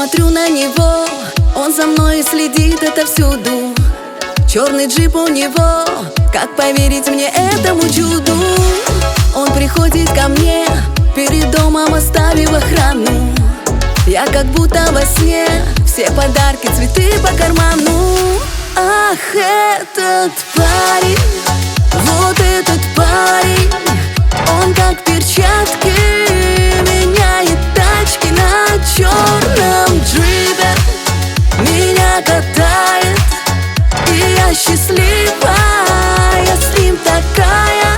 смотрю на него, он за мной следит отовсюду. Черный джип у него, как поверить мне этому чуду? Он приходит ко мне, перед домом оставив охрану. Я как будто во сне, все подарки, цветы по карману. Ах, этот парень, вот этот парень, он как перчатки меняет тачки на черном джипе. Меня катает, и я счастливая, я с ним такая.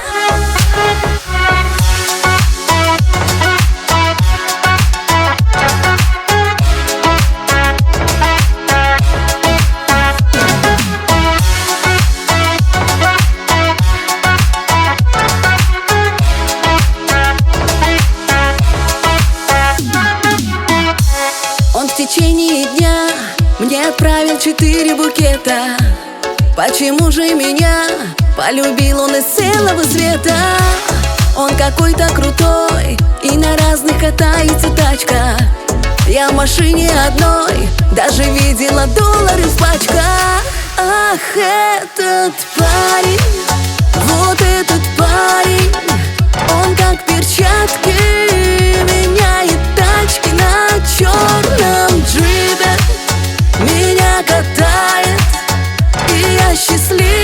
В течение дня мне отправил 4 букета. Почему же меня полюбил он из целого света? Он какой-то крутой и на разных катается тачках. Я в машине одной даже видела доллары в пачках. Ах, этот парень, вот этот парень, он как перчатки меняет тачки на черном джипе. Меня катает, и я счастлив.